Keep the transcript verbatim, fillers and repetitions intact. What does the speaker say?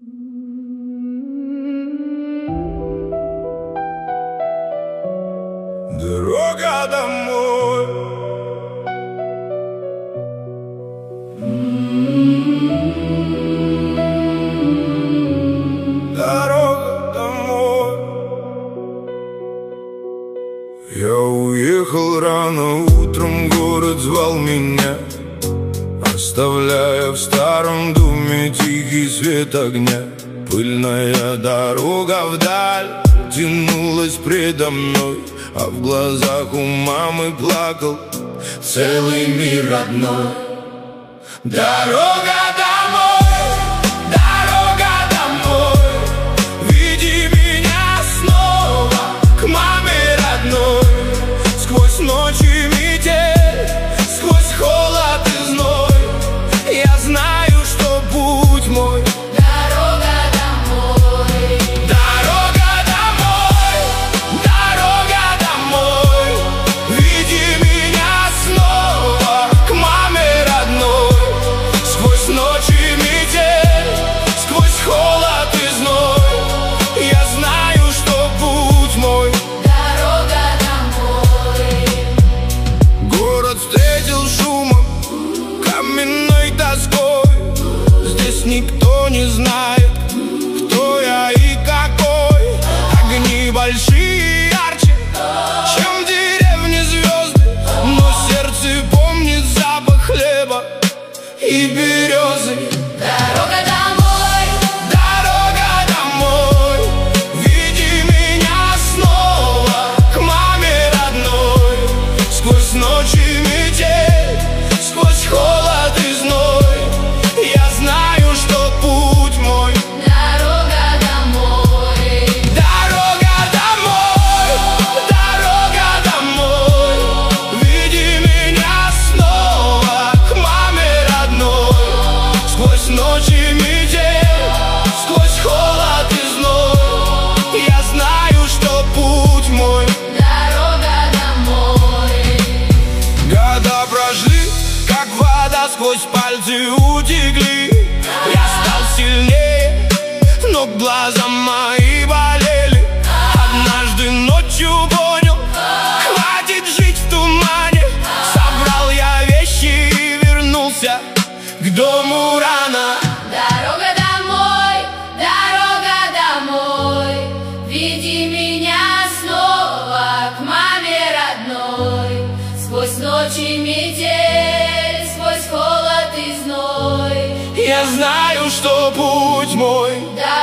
Дорога домой. Дорога домой. Я уехал рано утром, город звал меня, оставляя в старом доме тихий свет огня. Пыльная дорога вдаль тянулась предо мной, а в глазах у мамы плакал целый мир родной. Дорога домой, дорога домой, веди меня снова к маме родной. Сквозь ночь и метель, сквозь холод и зной, я знаю, что путь мой. Никто не знает, кто я и какой. Огни большие, ярче, чем в деревне звезды, но сердце помнит запах хлеба и березы. Дорога домой, дорога домой, веди меня снова к маме родной. Сквозь ночь и метель, сквозь холод и зной, я знаю, что путь мой. Дорога домой, дорога домой, дорога домой, веди меня снова к маме родной. Сквозь ночь и метель, сквозь холод и зной, я знаю, что путь мой. Дорога домой. Года прошли, как вода сквозь пальцы утекли. Я стал сильнее, но глаза мои болели. Однажды ночью понял, хватит жить в тумане. Собрал я вещи и вернулся к дому рано. Дорога домой, дорога домой, веди меня снова к маме родной. Сквозь ночь и метель, сквозь холод и зной, я знаю, что путь мой.